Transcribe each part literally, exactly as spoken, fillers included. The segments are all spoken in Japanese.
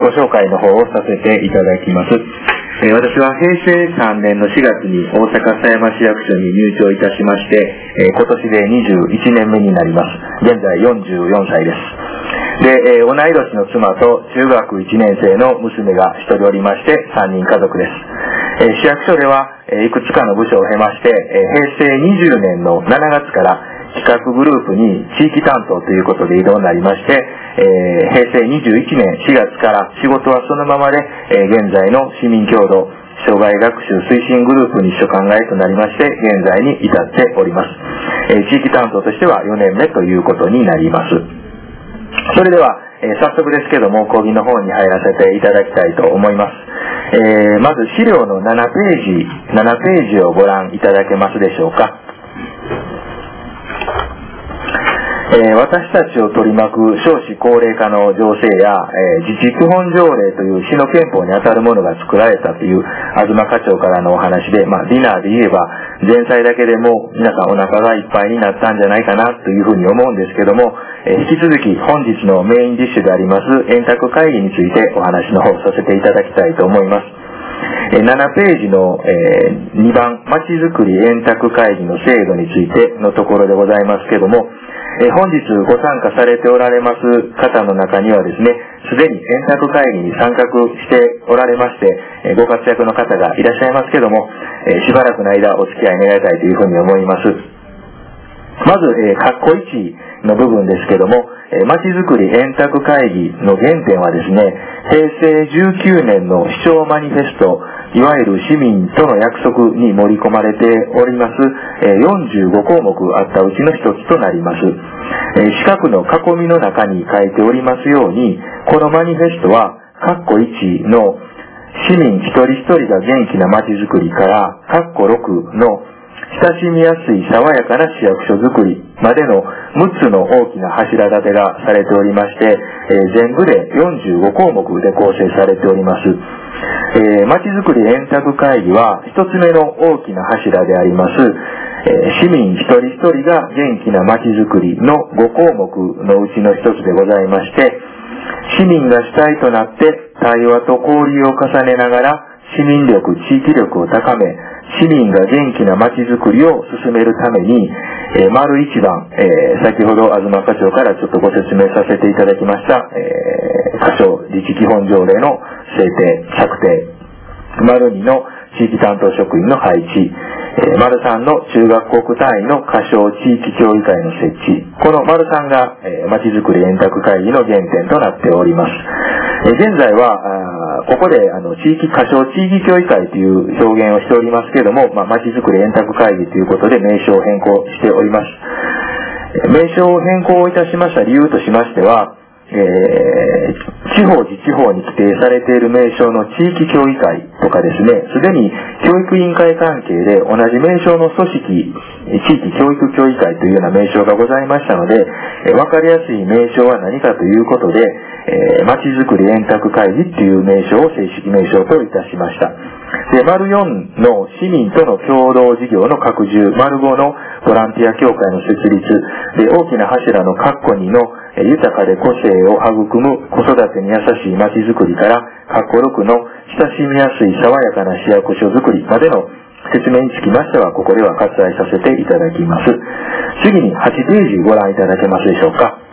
ご紹介の方をさせていただきます。えー、私は平成さんねんのしがつに大阪狭山市役所に入庁いたしまして、えー、今年でにじゅういちねんめになります。現在よんじゅうよんさいです。で、えー、同い年の妻と中学いちねん生の娘がひとりおりましてさんにん家族です。えー、市役所では、えー、いくつかの部署を経まして、えー、平成にじゅうねんのしちがつから企画グループに地域担当ということで異動になりまして、えー、平成にじゅういちねんしがつから仕事はそのままで、えー、現在の市民共同障害学習推進グループに所管外となりまして現在に至っております。えー、地域担当としてはよねんめということになります。それでは、えー、早速ですけども講義の方に入らせていただきたいと思います。えー、まず資料のななページななページをご覧いただけますでしょうか。えー、私たちを取り巻く少子高齢化の情勢や、えー、自治基本条例という市の憲法にあたるものが作られたという東課長からのお話で、まあ、ディナーで言えば前菜だけでも皆さんお腹がいっぱいになったんじゃないかなというふうに思うんですけども、えー、引き続き本日のメインディッシュであります円卓会議についてお話の方させていただきたいと思います。ななページの、えー、にばんまちづくり円卓会議の制度についてのところでございますけども、えー、本日ご参加されておられます方の中にはですね、すでに円卓会議に参画しておられまして、えー、ご活躍の方がいらっしゃいますけども、えー、しばらくの間お付き合い願いたいというふうに思います。まず、えー、括弧いちの部分ですけども、えー、まちづくり円卓会議の原点はですね、平成じゅうきゅうねんの市長マニフェスト、いわゆる市民との約束に盛り込まれております、えー、よんじゅうごこうもくあったうちの一つとなります。えー、四角の囲みの中に書いておりますように、このマニフェストは、括弧いちの市民一人一人が元気なまちづくりから、括弧ろくの親しみやすい爽やかな市役所づくりまでのむっつの大きな柱立てがされておりまして、えー、全部でよんじゅうごこうもくで構成されております。えー、まちづくり円卓会議は一つ目の大きな柱であります、えー、市民一人一人が元気なまちづくりのごこうもくのうちの一つでございまして、市民が主体となって対話と交流を重ねながら市民力、地域力を高め、市民が元気なまちづくりを進めるために、えー、丸一番、えー、先ほど東課長からちょっとご説明させていただきました、えー、課長自治基本条例の制定、策定、丸二の地域担当職員の配置、えー、丸三の中学国単位の過小地域協議会の設置、この丸三が、えー、まちづくり円卓会議の原点となっております。えー、現在はここであの地域過小地域協議会という表現をしておりますけれども、まあ、まちづくり円卓会議ということで名称を変更しております。名称を変更いたしました理由としましては、えー、地方自治法に規定されている名称の地域協議会とかですね、すでに教育委員会関係で同じ名称の組織、地域教育協議会というような名称がございましたので、えー、分かりやすい名称は何かということで、えー、まちづくり円卓会議という名称を正式名称といたしました。で、丸よんの市民との共同事業の拡充、丸ごのボランティア協会の設立、で、大きな柱の括弧にの豊かで個性を育む子育てに優しいまちづくりから、括弧ろくの親しみやすい爽やかな市役所づくりまでの説明につきましては、ここでは割愛させていただきます。次にはちページご覧いただけますでしょうか。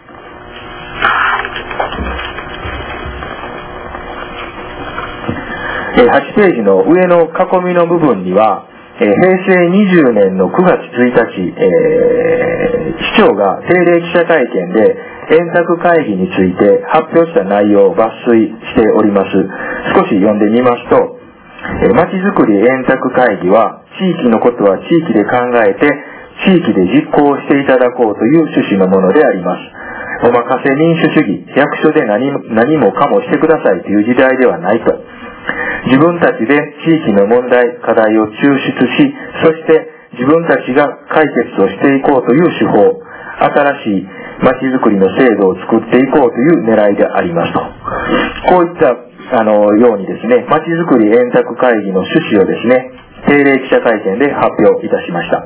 はちページの上の囲みの部分には、えー、平成にじゅうねんのくがつついたち、えー、市長が定例記者会見で円卓会議について発表した内容を抜粋しております。少し読んでみますと、えー、まちづくり円卓会議は地域のことは地域で考えて地域で実行していただこうという趣旨のものであります。お任せ民主主義、役所で 何, 何もかもしてくださいという時代ではないと。自分たちで地域の問題、課題を抽出し、そして自分たちが解決をしていこうという手法、新しいまちづくりの制度を作っていこうという狙いでありますと。こういったあのようにですね、まちづくり円卓会議の趣旨をですね、定例記者会見で発表いたしました。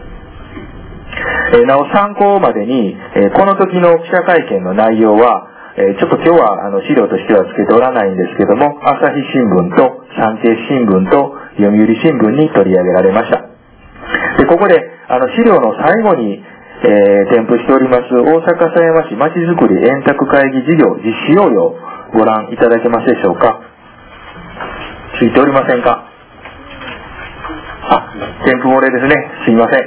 えなお参考までに、えこの時の記者会見の内容は、 えー、ちょっと今日はあの資料としてはつけておらないんですけども、朝日新聞と産経新聞と読売新聞に取り上げられました。で、ここであの資料の最後に、えー、添付しております大阪狭山市まちづくり円卓会議事業実施要領ご覧いただけますでしょうか。ついておりませんか。あ、添付漏れですね。すいません。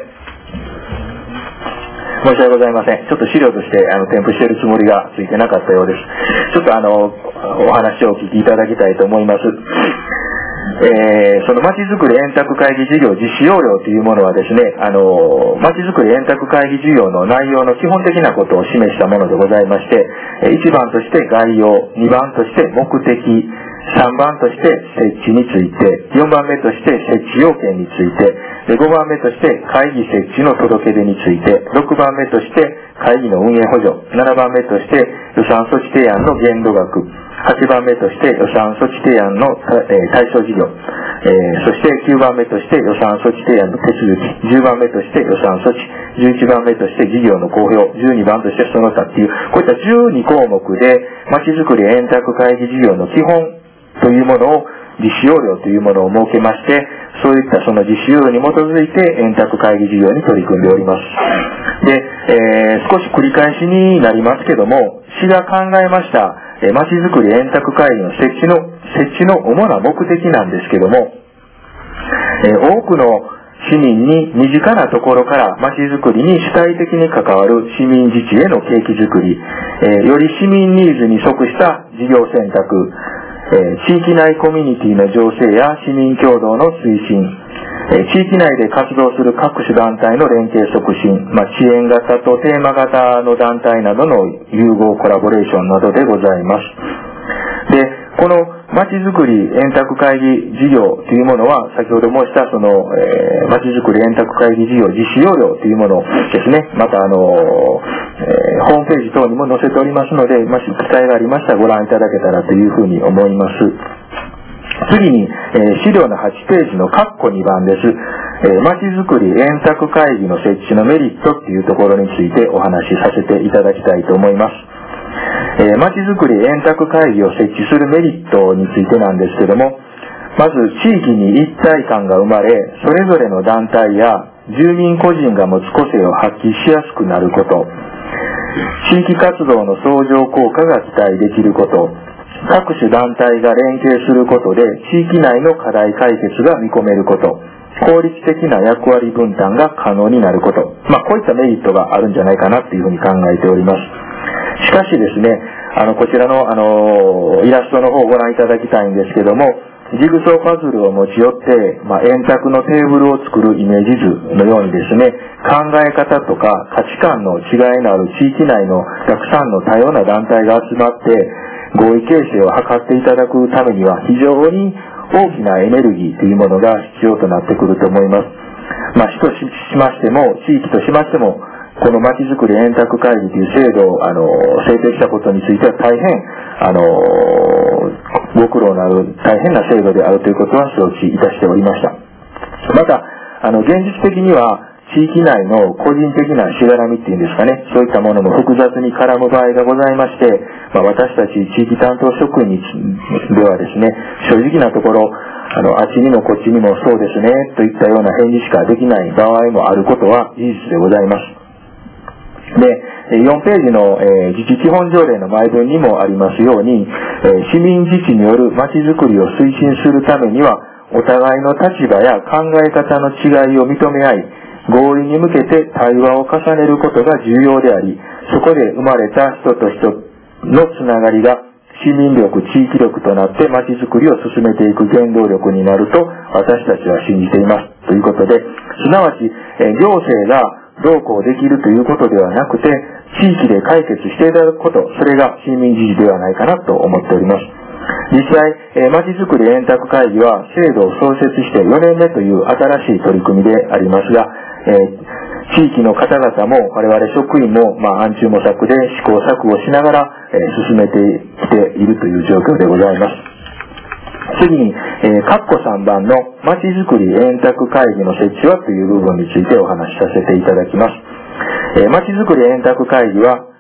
申し訳ございません。ちょっと資料としてあの添付しているつもりがついてなかったようです。ちょっとあのお話をお聞きいただきたいと思います。えー、そのまちづくり円卓会議事業実施要領というものはですね、あのまちづくり円卓会議事業の内容の基本的なことを示したものでございまして、いちばんとして概要、にばんとして目的、さんばんとして設置について、よんばんめとして設置要件について、でごばんめとして会議設置の届け出について、ろくばんめとして会議の運営補助、ななばんめとして予算措置提案の限度額、はちばんめとして予算措置提案の対象事業、えー、そしてきゅうばんめとして予算措置提案の手続き、じゅうばんめとして予算措置、じゅういちばんめとして事業の公表、じゅうにばんとしてその他っていう、こういったじゅうにこうもくでまちづくり円卓会議事業の基本というものを実施要領というものを設けまして、そういったその実施要領に基づいて円卓会議事業に取り組んでおります。で、えー、少し繰り返しになりますけども、市が考えましたえー、まちづくり円卓会議の設置の設置の主な目的なんですけども、えー、多くの市民に身近なところからまちづくりに主体的に関わる市民自治への景気づくり、えー、より市民ニーズに即した事業選択、えー、地域内コミュニティの醸成や市民共同の推進、えー、地域内で活動する各種団体の連携促進、まあ、支援型とテーマ型の団体などの融合コラボレーションなどでございます。で、このまちづくり円卓会議事業というものは、先ほど申したその、えー、まちづくり円卓会議事業実施要領というものですね。またあの、えー、ホームページ等にも載せておりますので、もし機会がありましたらご覧いただけたらというふうに思います。次に、えー、資料のはちページの括弧にばんです。えー、まちづくり円卓会議の設置のメリットっていうところについてお話しさせていただきたいと思います。えー、まちづくり円卓会議を設置するメリットについてなんですけども、まず地域に一体感が生まれ、それぞれの団体や住民個人が持つ個性を発揮しやすくなること、地域活動の相乗効果が期待できること、各種団体が連携することで地域内の課題解決が見込めること、効率的な役割分担が可能になること、まあこういったメリットがあるんじゃないかなというふうに考えております。しかしですね、あのこちらの、あのイラストの方をご覧いただきたいんですけども、ジグソーパズルを持ち寄って、まあ、円卓のテーブルを作るイメージ図のようにですね、考え方とか価値観の違いのある地域内のたくさんの多様な団体が集まって合意形成を図っていただくためには非常に大きなエネルギーというものが必要となってくると思います。まあ、市としましても地域としましてもこのまちづくり円卓会議という制度をあの制定したことについては大変あのご苦労のある大変な制度であるということは承知いたしておりました。またあの現実的には地域内の個人的なしがらみっていうんですかね、そういったものも複雑に絡む場合がございまして、まあ、私たち地域担当職員にではですね、正直なところあのあっちにもこっちにもそうですねといったような返事しかできない場合もあることは事実でございます。で、よんページの、えー、自治基本条例の前文にもありますように、えー、市民自治によるまちづくりを推進するためには、お互いの立場や考え方の違いを認め合い、合意に向けて対話を重ねることが重要であり、そこで生まれた人と人のつながりが市民力、地域力となってまちづくりを進めていく原動力になると私たちは信じています。ということで、すなわち、えー、行政がどうこうできるということではなくて、地域で解決していただくこと、それが市民自治ではないかなと思っております。実際、えー、まちづくり円卓会議は制度を創設してよねんめという新しい取り組みでありますが、えー、地域の方々も我々職員も、まあ、暗中模索で試行錯誤しながら、えー、進めてきているという状況でございます。次に、えー、括弧さんばんのまちづくり円卓会議の設置はという部分についてお話しさせていただきます。えー、まちづくり円卓会議は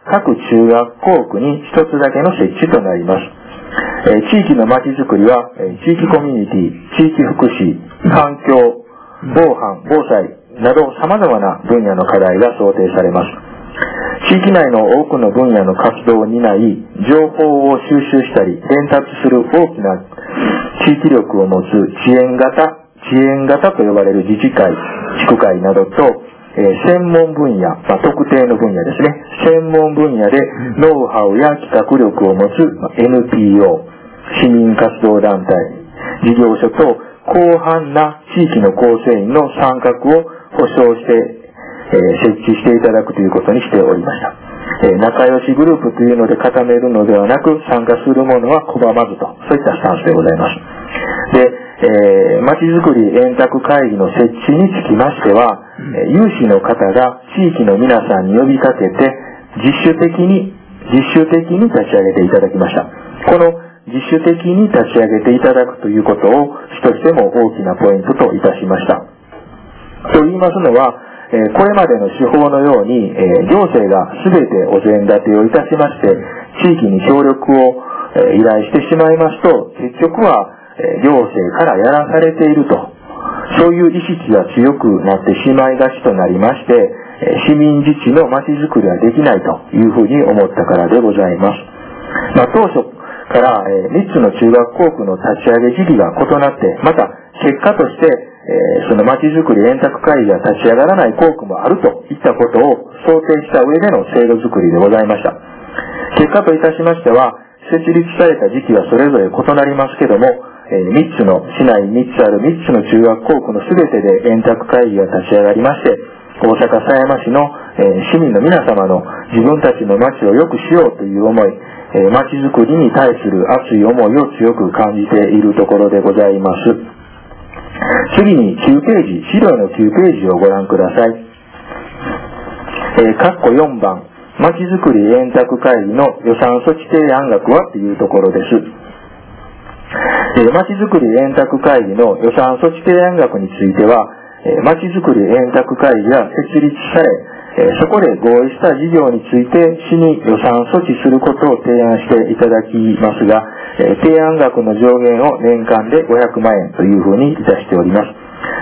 各中学校区に一つだけの設置となります。えー、地域のまちづくりは、えー、地域コミュニティ、地域福祉、環境、防犯、防災など様々な分野の課題が想定されます。地域内の多くの分野の活動を担い、情報を収集したり伝達する大きな地域力を持つ遅延型、遅延型と呼ばれる自治会、地区会などと、えー、専門分野、まあ、特定の分野ですね。専門分野でノウハウや企画力を持つ、まあ、エヌピーオー、市民活動団体、事業所と広範な地域の構成員の参画を保障して、えー、設置していただくということにしておりました。えー、仲良しグループというので固めるのではなく、参加する者は拒まずと、そういったスタンスでございます。で、えー、まちづくり円卓会議の設置につきましては、えー、有志の方が地域の皆さんに呼びかけて、自主的に、自主的に立ち上げていただきました。この自主的に立ち上げていただくということを、主としても大きなポイントといたしました。と言いますのは、えー、これまでの手法のように、えー、行政が全てお膳立てをいたしまして、地域に協力を、えー、依頼してしまいますと、結局は、えー、行政からやらされていると、そういう意識が強くなってしまいがちとなりまして、えー、市民自治のまちづくりはできないというふうに思ったからでございます。まあ、当初から、えー、みっつの中学校区の立ち上げ時期が異なって、また結果として、えー、そのまちづくり円卓会議が立ち上がらない校区もあるといったことを想定した上での制度づくりでございました。結果といたしましては、設立された時期はそれぞれ異なりますけども、えー、みっつの、市内みっつあるみっつの中学校区のすべてで円卓会議が立ち上がりまして、大阪狭山市の、えー、市民の皆様の自分たちの町を良くしようという思い、えー、町づくりに対する熱い思いを強く感じているところでございます。次にきゅうページ、資料のきゅうページをご覧ください。えー、括弧よんばん、まちづくり円卓会議の予算措置提案額はというところです。えー、まちづくり円卓会議の予算措置提案額については、えー、まちづくり円卓会議が設立され、えー、そこで合意した事業について市に予算措置することを提案していただきますが、えー、提案額の上限を年間でごひゃくまんえんというふうにいたしております。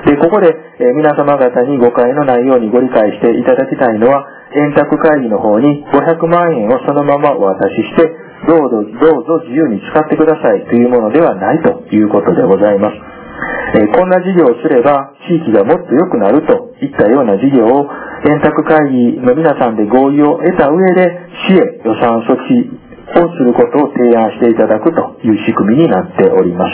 で、ここで、えー、皆様方に誤解のないようにご理解していただきたいのは、円卓会議の方にごひゃくまんえんをそのままお渡しして、どうぞ、どうぞ自由に使ってくださいというものではないということでございます。えー、こんな事業をすれば地域がもっと良くなるといったような事業を円卓会議の皆さんで合意を得た上で市へ予算措置をすることを提案していただくという仕組みになっております。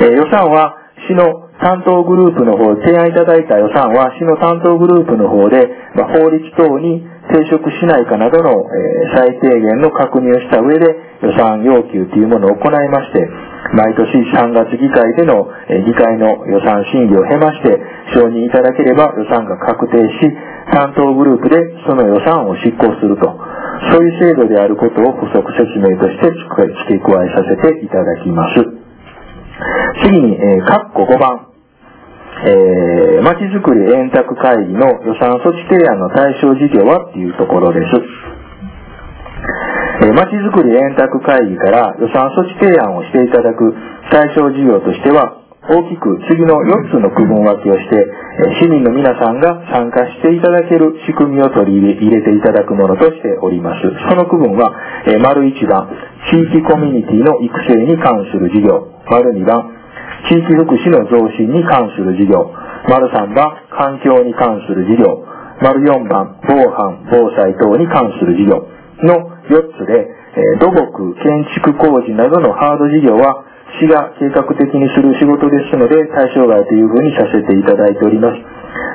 えー、予算は市の担当グループの方、提案いただいた予算は市の担当グループの方で、まあ、法律等に抵触しないかなどの、えー、最低限の確認をした上で予算要求というものを行いまして、毎年さんがつ議会での、えー、議会の予算審議を経まして承認いただければ予算が確定し、担当グループでその予算を執行すると、そういう制度であることを補足説明として付け加えさせていただきます。次に、えー、括弧ごばん、えー、まちづくり円卓会議の予算措置提案の対象事業はというところです。えー、まちづくり円卓会議から予算措置提案をしていただく対象事業としては、大きく次のよっつの区分分けをして、えー、市民の皆さんが参加していただける仕組みを取り入れていただくものとしております。その区分は、えー、丸いちばん、地域コミュニティの育成に関する事業、丸にばん、地域福祉の増進に関する事業、丸さんばん、環境に関する事業、丸よんばん、防犯、防災等に関する事業のよっつで、えー、土木、建築工事などのハード事業は市が計画的にする仕事ですので対象外というふうにさせていただいております。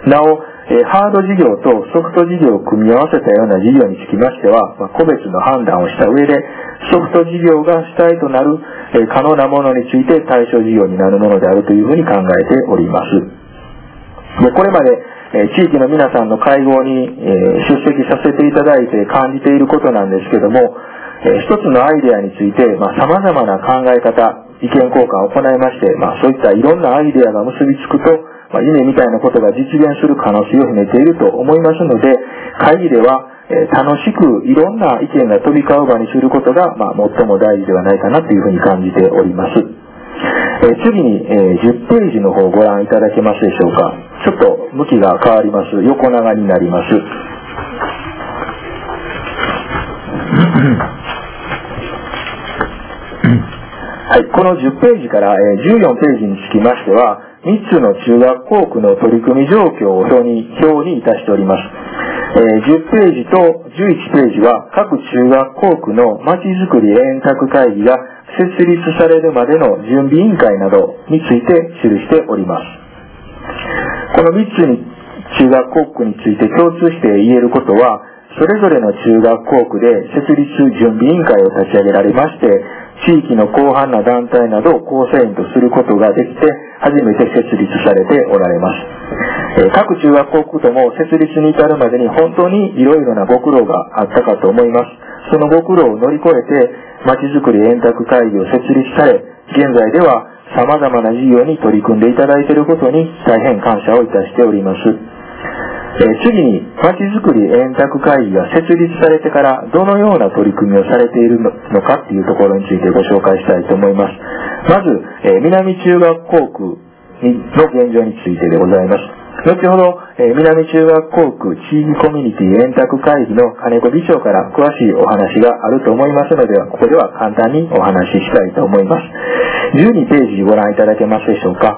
なお、えー、ハード事業とソフト事業を組み合わせたような事業につきましては、まあ、個別の判断をした上でソフト事業が主体となる、えー、可能なものについて対象事業になるものであるというふうに考えております。で、これまで、えー、地域の皆さんの会合に、えー、出席させていただいて感じていることなんですけども、えー、一つのアイデアについて、まあ、様々な考え方、意見交換を行いまして、まあ、そういったいろんなアイデアが結びつくと、まあ、夢みたいなことが実現する可能性を秘めていると思いますので、会議では、 えー、楽しくいろんな意見が飛び交う場にすることが、まあ、最も大事ではないかなというふうに感じております。えー、次に、えー、じゅっページの方をご覧いただけますでしょうか。ちょっと向きが変わります。横長になります。はい、このじゅっページから、えー、じゅうよんページにつきましては、みっつの中学校区の取り組み状況を表に、表にいたしております。えー、じゅっページとじゅういちページは各中学校区のまちづくり円卓会議が設立されるまでの準備委員会などについて記しております。このみっつに中学校区について共通して言えることは、それぞれの中学校区で設立準備委員会を立ち上げられまして、地域の広範な団体などを構成員とすることができて、初めて設立されておられます。えー、各中学校区とも設立に至るまでに本当にいろいろなご苦労があったかと思います。そのご苦労を乗り越えて、まちづくり円卓会議を設立され、現在では様々な事業に取り組んでいただいていることに大変感謝をいたしております。えー、次に、まちづくり円卓会議が設立されてからどのような取り組みをされているのかっていうところについてご紹介したいと思います。まず、えー、南中学校区の現状についてでございます。後ほど、えー、南中学校区地域コミュニティ円卓会議の金子議長から詳しいお話があると思いますので、ここでは簡単にお話ししたいと思います。じゅうにページご覧いただけますでしょうか。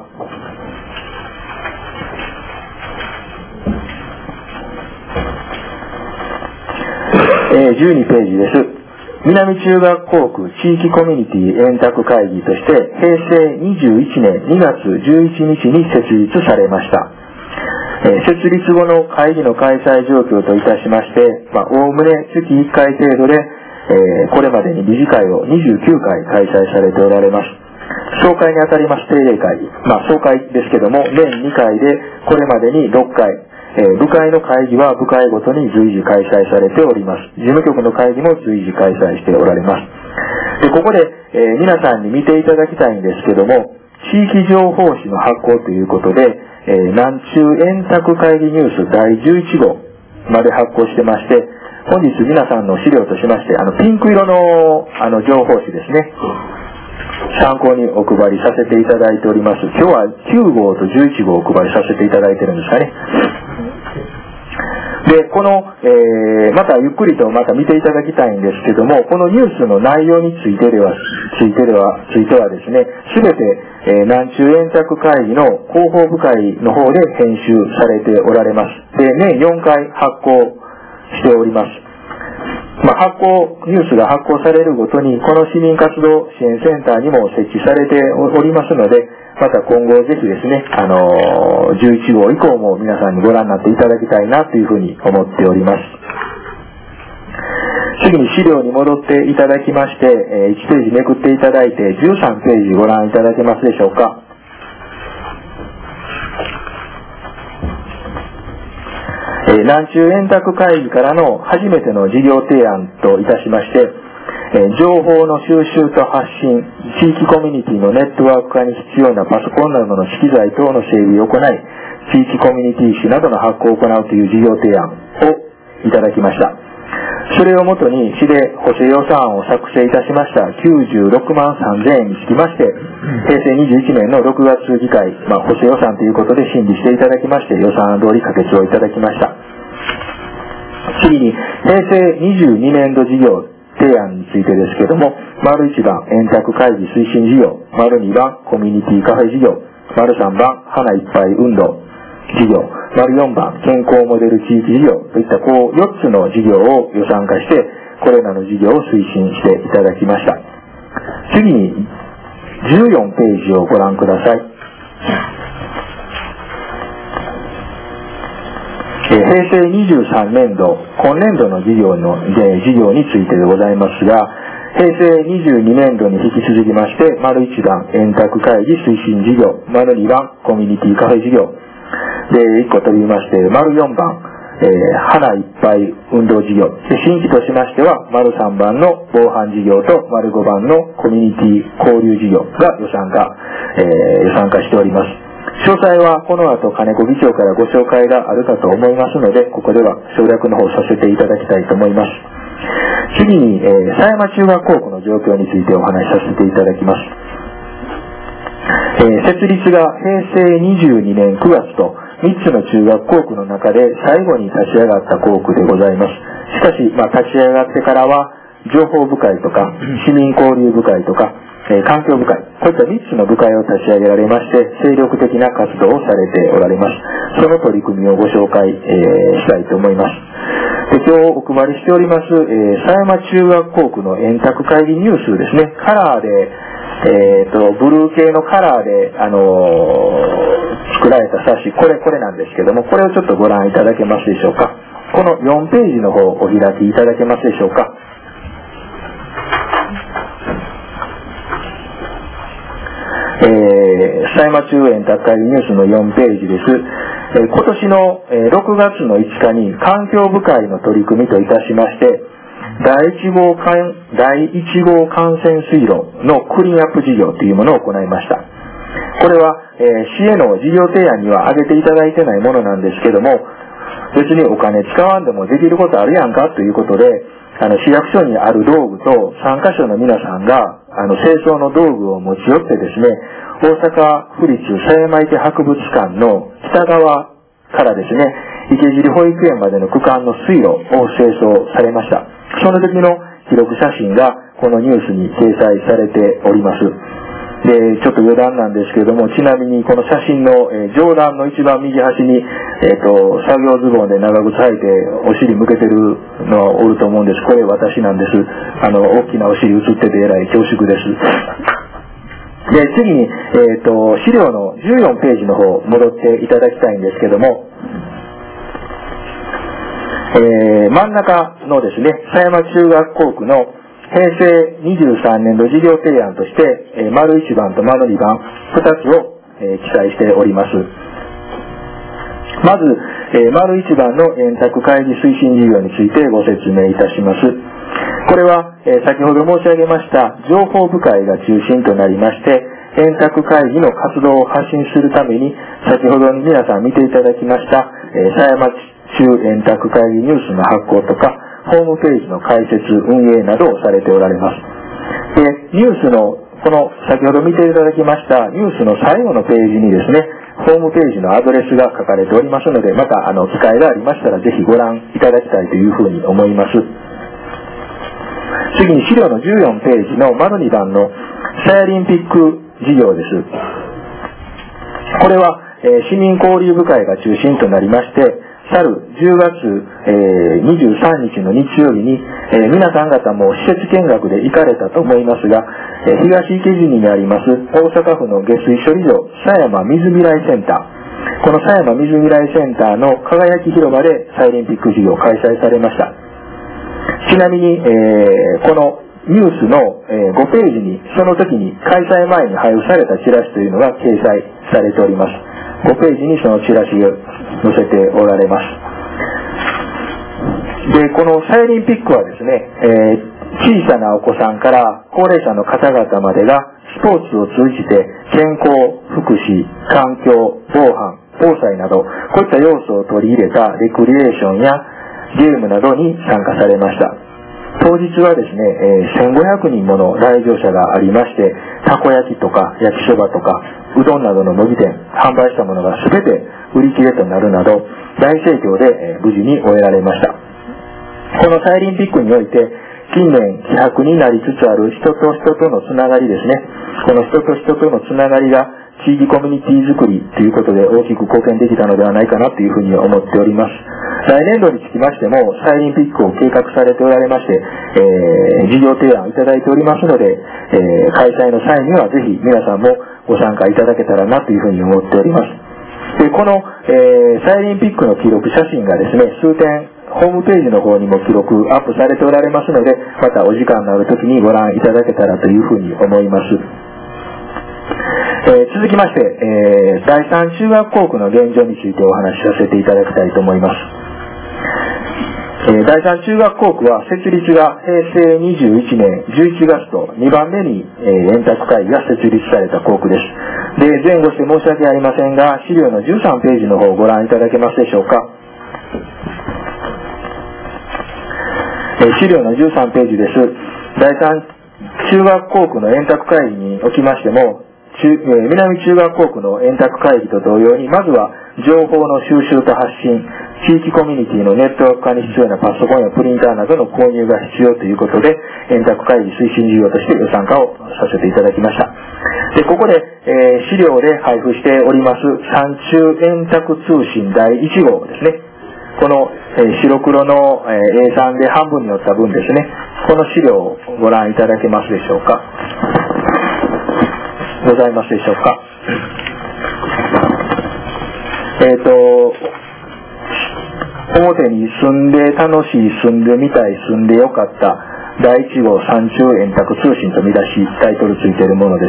えー、じゅうにページです。南中学校区地域コミュニティ円卓会議として平成にじゅういちねんにがつじゅういちにちに設立されました。えー、設立後の会議の開催状況といたしまして、まあ、おおむね月いっかい程度で、えー、これまでに理事会をにじゅうきゅうかい開催されておられます。総会にあたります定例会、まあ、総会ですけども年にかいでこれまでにろっかい、えー、部会の会議は部会ごとに随時開催されております。事務局の会議も随時開催しておられます。でここで、えー、皆さんに見ていただきたいんですけども、地域情報誌の発行ということで、えー、南中円卓会議ニュースだいじゅういちごうまで発行してまして、本日皆さんの資料としまして、あのピンク色のあの情報誌ですね、参考にお配りさせていただいております。今日はきゅうごうとじゅういちごうお配りさせていただいてるんですかね。で、この、えー、またゆっくりとまた見ていただきたいんですけども、このニュースの内容についてでは、ついてでは、ついてはですね、すべて、えー、南中円卓会議の広報部会の方で編集されておられます。で、年よんかい発行しております。まあ、発行、ニュースが発行されるごとに、この市民活動支援センターにも設置されておりますので、また今後ぜひですね、あのー、じゅういちごう以降も皆さんにご覧になっていただきたいなというふうに思っております。次に資料に戻っていただきまして、えー、いちページめくっていただいて、じゅうさんページご覧いただけますでしょうか。えー、南中円卓会議からの初めての事業提案といたしまして、えー、情報の収集と発信、地域コミュニティのネットワーク化に必要なパソコンなどの資機材等の整備を行い、地域コミュニティ誌などの発行を行うという事業提案をいただきました。それをもとに市で補正予算案を作成いたしましたきゅうじゅうろくまんさんぜんえんにつきまして、平成にじゅういちねんのろくがつ議会、まあ、補正予算ということで審議していただきまして、予算案通り可決をいただきました。次に、平成にじゅうにねんど事業提案についてですけども、丸いちばん円卓会議推進事業、丸にばんコミュニティカフェ事業、丸さんばん花いっぱい運動事業、丸よんばん健康モデル地域事業といったこうよっつの事業を予算化して、これらの事業を推進していただきました。次にじゅうよんページをご覧ください。えー、平成にじゅうさんねんど、今年度の事業の、えー、事業についてでございますが、平成にじゅうにねんどに引き続きまして、丸いちばん円卓会議推進事業、丸にばんコミュニティカフェ事業、で、いっこ飛びまして、丸よんばん、えー、花いっぱい運動事業、で、新規としましては、丸さんばんの防犯事業と丸ごばんのコミュニティ交流事業が予算化、えー、予算化しております。 詳細はこの後金子議長からご紹介があるかと思いますので、ここでは省略の方させていただきたいと思います。次に、えー、狭山中学校区の状況についてお話しさせていただきます。えー、設立がへいせいにじゅうにねんくがつとみっつの中学校区の中で最後に立ち上がった校区でございます。しかし、まあ、立ち上がってからは情報部会とか市民交流部会とか、えー、環境部会、こういったみっつの部会を立ち上げられまして精力的な活動をされておられます。その取り組みをご紹介、えー、したいと思います。で、今日お配りしております、えー、狭山中学校区の円卓会議ニュースですね、カラーでえーと、ブルー系のカラーで、あのー、作られた冊子、これこれなんですけども、これをちょっとご覧いただけますでしょうか。このよんページの方をお開きいただけますでしょうか。えー、狭山中円卓会議ニュースのよんページです。えー、今年の、えー、ろくがつのいつかに環境部会の取り組みといたしまして、だいいちごう幹線水路のクリーンアップ事業というものを行いました。これは、えー、市への事業提案には挙げていただいてないものなんですけども、別にお金使わんでもできることあるやんかということで、あの市役所にある道具と参加者の皆さんがあの清掃の道具を持ち寄ってですね、大阪府立狭山池博物館の北側からですね、池尻保育園までの区間の水路を清掃されました。その時の記録写真がこのニュースに掲載されております。で、ちょっと余談なんですけれども、ちなみにこの写真の、えー、上段の一番右端に、えーと、作業ズボンで長靴履いてお尻向けてるのはおると思うんです。これ私なんです。あの、大きなお尻映っててえらい恐縮です。で、次に、えーと、資料のじゅうよんページの方戻っていただきたいんですけども、えー、真ん中のですね、狭山中学校区のへいせいにじゅうさんねんど事業提案として、えー、丸いちばんと丸にばんふたつを、えー、記載しております。まず、えー、丸いちばんの円卓会議推進事業についてご説明いたします。これは、えー、先ほど申し上げました情報部会が中心となりまして、円卓会議の活動を発信するために、先ほどに皆さん見ていただきました、えー、狭山中円卓会議ニュースの発行とか、ホームページの開設、運営などをされておられます。で、ニュースの、この先ほど見ていただきましたニュースの最後のページにですね、ホームページのアドレスが書かれておりますので、またあの機会がありましたらぜひご覧いただきたいというふうに思います。次に資料のじゅうよんページの丸にばんのサヤリンピック事業です。これは、えー、市民交流部会が中心となりまして、去るじゅうがつ、えー、にじゅうさんにちの日曜日に、えー、皆さん方も施設見学で行かれたと思いますが、えー、東池尻にあります大阪府の下水処理場狭山水未来センター、この狭山水未来センターの輝き広場でサイリンピック事業を開催されました。ちなみに、えー、このニュースの、えー、ごページにその時に開催前に配布されたチラシというのが掲載されております。ごページにそのチラシを載せておられます。で、このサイリンピックはですね、えー、小さなお子さんから高齢者の方々までがスポーツを通じて健康、福祉、環境、防犯、防災などこういった要素を取り入れたレクリエーションやゲームなどに参加されました。当日はですね、えー、せんごひゃくにんもの来場者がありまして、たこ焼きとか焼きそばとかうどんなどの模擬店、販売したものが全て売り切れとなるなど大盛況で、えー、無事に終えられました。このサイリンピックにおいて近年希薄になりつつある人と人とのつながりですね、この人と人とのつながりが地域コミュニティ作りということで大きく貢献できたのではないかなというふうに思っております。来年度につきましてもサイリンピックを計画されておられまして、えー、事業提案をいただいておりますので、えー、開催の際にはぜひ皆さんもご参加いただけたらなというふうに思っております。で、この、えー、サイリンピックの記録写真がですね、数点ホームページの方にも記録アップされておられますので、またお時間のある時にご覧いただけたらというふうに思います。えー、続きまして、えー、だいさん中学校区の現状についてお話しさせていただきたいと思います。えー、だいさん中学校区は設立がへいせいにじゅういちねんじゅういちがつとにばんめに、えー、円卓会議が設立された校区です。 で、前後して申し訳ありませんが、資料のじゅうさんページの方をご覧いただけますでしょうか。え資料のじゅうさんページです。だいさん中学校区の円卓会議におきましても、中えー、南中学校区の円卓会議と同様に、まずは情報の収集と発信、地域コミュニティのネットワーク化に必要なパソコンやプリンターなどの購入が必要ということで、円卓会議推進事業として予算化をさせていただきました。で、ここで、えー、資料で配布しております三中円卓通信だいいち号ですね。この、えー、白黒の、えー、エーさん で半分に折った分ですね。この資料をご覧いただけますでしょうか。ございますでしょうか。えっと、表に住んで楽しい、住んでみたい、住んでよかっただいいち号三中円卓通信と見出し、タイトルついているものです。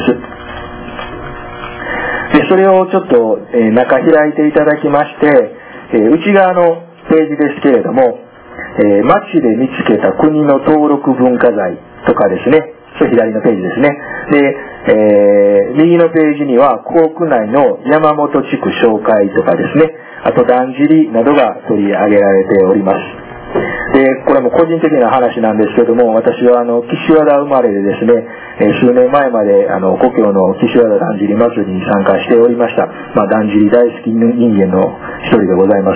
で、それをちょっと、えー、中開いていただきまして、えー、内側のページですけれども、えー、街で見つけた国の登録文化財とかですね、それ左のページですね。で、えー、右のページには校区内の山本地区紹介とかですね、あとだんじりなどが取り上げられております。で、これも個人的な話なんですけども、私はあの岸和田生まれでですね、えー、数年前まであの故郷の岸和田だんじり祭りに参加しておりました。まあ、だんじり大好き人間の一人でございます。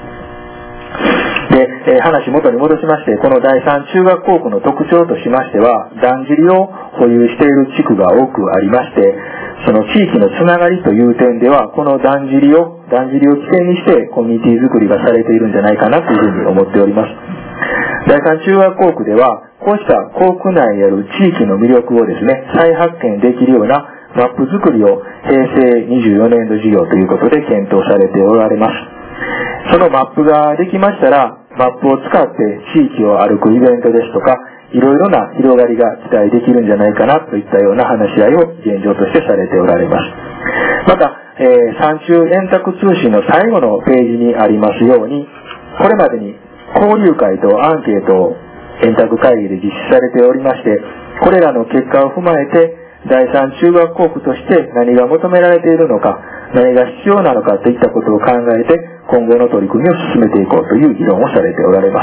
で、えー、話元に戻しまして、このだいさん中学校区の特徴としましては、だんじりを保有している地区が多くありまして、その地域のつながりという点では、このだんじりを、だんじりを起点にしてコミュニティ作りがされているんじゃないかなというふうに思っております。だいさん中学校区では、こうした校区内にある地域の魅力をですね、再発見できるようなマップ作りを平成にじゅうよねん度事業ということで検討されておられます。そのマップができましたら、マップを使って地域を歩くイベントですとか、いろいろな広がりが期待できるんじゃないかなといったような話し合いを現状としてされておられます。また、えー、三中円卓通信の最後のページにありますように、これまでに交流会とアンケートを円卓会議で実施されておりまして、これらの結果を踏まえて、だいさん中学校区として何が求められているのか、何が必要なのかといったことを考えて、今後の取り組みを進めていこうという議論をされておられます。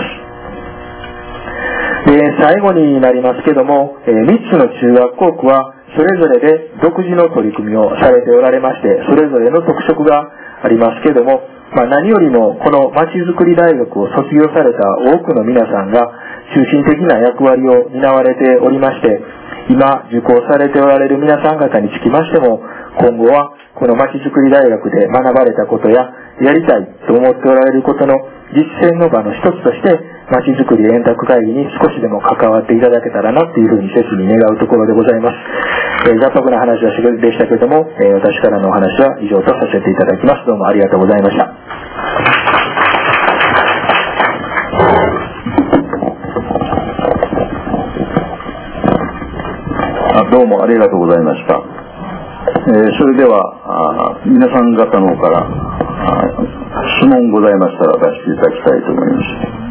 で、最後になりますけども、えー、みっつの中学校区はそれぞれで独自の取り組みをされておられまして、それぞれの特色がありますけども、まあ、何よりもこのまちづくり大学を卒業された多くの皆さんが中心的な役割を担われておりまして、今受講されておられる皆さん方につきましても、今後はこのまちづくり大学で学ばれたことややりたいと思っておられることの実践の場の一つとして、まちづくり円卓会議に少しでも関わっていただけたらなというふうに切に願うところでございます。えー、雑白な話はでしたけれども、えー、私からのお話は以上とさせていただきます。どうもありがとうございました。 あ、どうもありがとうございました。えー、それではあ皆さん方の方から質問ございましたら出していただきたいと思います。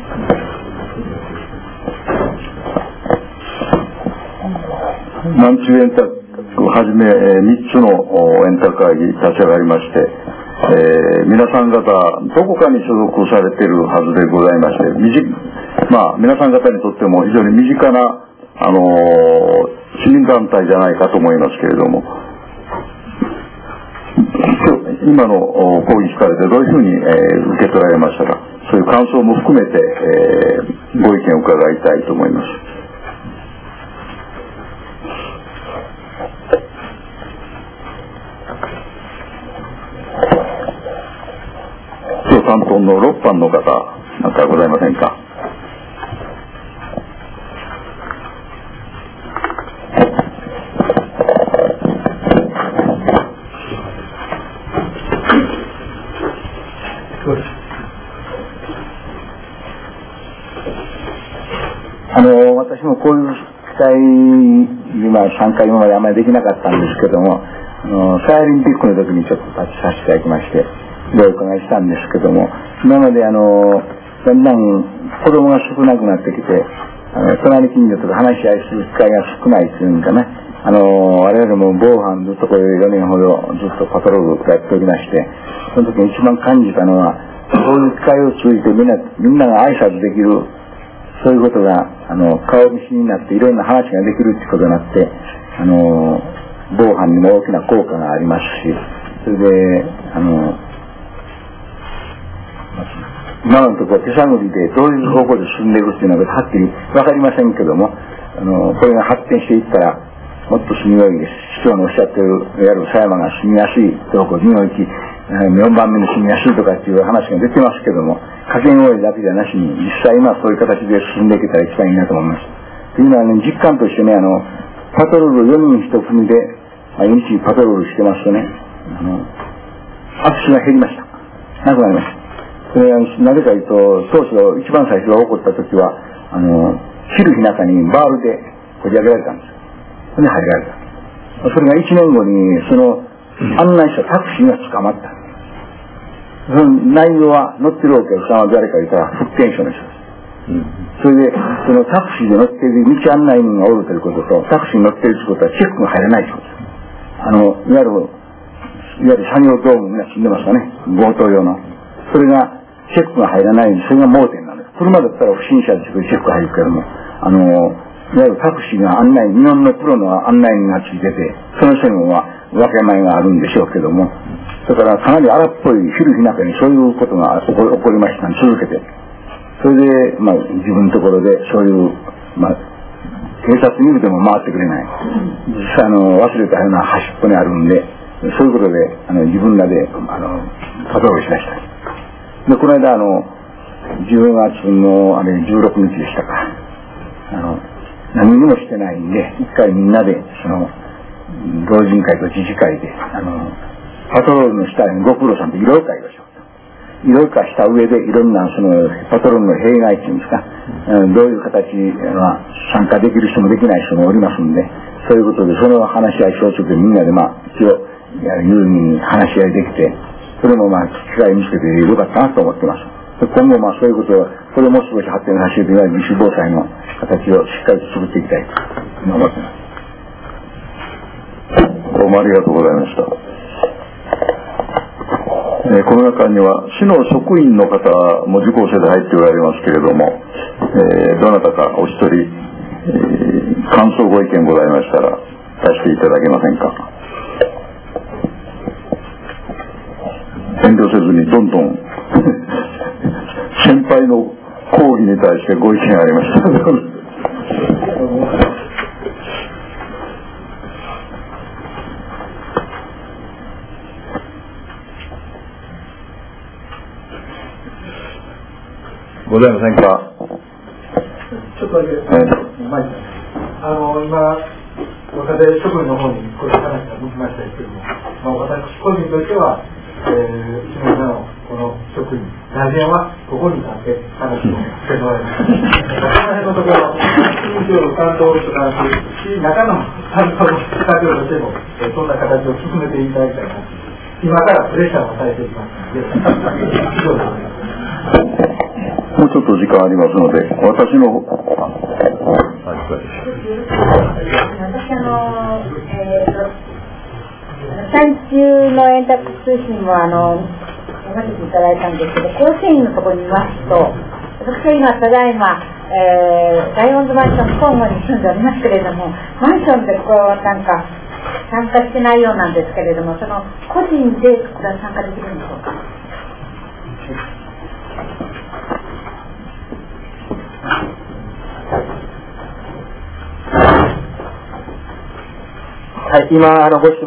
南中円卓をはじめ、えー、みっつの円卓会議立ち上がりまして、えー、皆さん方どこかに所属されているはずでございまして、みじまあ、皆さん方にとっても非常に身近な、あのー、市民団体じゃないかと思いますけれども、今の講義聞かれてどういうふうに、えー、受け取られましたか、そういう感想も含めて、えー、ご意見を伺いたいと思います。今日担当のろっ班の方なんかございませんか。 あの私もこういう機会には参加今まであまりできなかったんですけども、あのサイオリンピックの時にちょっと立ちさせていただきましてご伺いしたんですけども、今まであのだんだん子供が少なくなってきて、あの隣近所と話し合いする機会が少ないというのかな、 あの我々も防犯ずっとこれよねんほどずっとパトロールをやっておりまして、その時に一番感じたのは、そういう機会を通じてみんなみんなが挨拶できる、そういうことがあの顔見知りになっていろんな話ができるってことになって、あの防犯にも大きな効果がありますし、それであの今のところ手探りでどういう方向で進んでいくっていうのははっきり分かりませんけども、あのこれが発展していったらもっと住みよいです。市長のおっしゃってるいわゆる狭山が住みやすいところ、日本一よんばんめに住みやすいとかっていう話が出てますけども、加減多いだけじゃなしに実際今そういう形で進んでいけたら一番いいなと思います。というのはね、実感としてね、あのパトロールよにんいち組で毎日パトロールしてますとね、あの握手が減りました。なくなりました。それはなぜかというと、当初一番最初が起こった時はあの昼日中にバールでこじ開けられたんです。それで入られた。それがいちねんごにその案内したタクシーが捕まった。その内容は乗ってるお客さんは誰か言ったら福建省の人です。うん、それでそのタクシーで乗っている道案内人がおるということと、タクシーに乗っているということはチェックが入らないということです。あのいわゆるいわゆる産業道具みんな積んでますかね、強盗用の。それがチェックが入らない、それが盲点なんです。車だったら不審者でチェックが入るけども、あのいわゆるタクシーが案内、日本のプロの案内人がついてて、その人には分け前があるんでしょうけども、だからかなり荒っぽい昼日中にそういうことが起こりましたね、続けて。それで、まあ、自分のところでそういう、まあ、警察にいるでも回ってくれない。実際あの忘れたような端っこにあるんで、そういうことであの自分らであのパトロールしました。で、この間あのじゅうがつのあれじゅうろくにちでしたか。あの何にもしてないんで、一回みんなでその老人会と自治会であのパトロールの下にご苦労さんと色々会をしようと。色々会した上でいろんなそのパトロールの弊害っていうんですか、うん、どういう形は参加できる人もできない人もおりますんで、そういうことでその話し合い小中でみんなでまあ一応有意義に話し合いできて、それもまあ機会にしててよかったなと思ってます。今後まあそういうことをこれも少し発展させていわゆる自主防災の形をしっかり作っていきたいと思っています。 どうもありがとうございました。えー、この中には市の職員の方も受講生で入っておられますけれども、えー、どなたかお一人、えー、感想ご意見ございましたら出していただけませんか。遠慮せずにどんどん先輩の講義に対してご意見ありましたございませんか。 ちょっとだけ、はい、あの今若手職員の方にこれ話が向きましたけれども、まあ、私個人としては、えー、うちののこの職員来年はここに立って話をしてもらいます。この辺のところ緊急担当とかし中の担当の作業としても、えー、そんな形を進めていただきたいな。今からプレッシャーを与えていきますので、以上でございます。 もうちょっと時間ありますので、私の方、 私あの、えーと、山中の円卓通信もあの読ませていただいたんですけど、甲子園のところにいますと、私は今ただいま、えー、ライオンズマンション交互に住んでおりますけれども、マンションでこうなんか参加してないようなんですけれども、その個人で参加できるんでしょうか。 はい、今あのご質問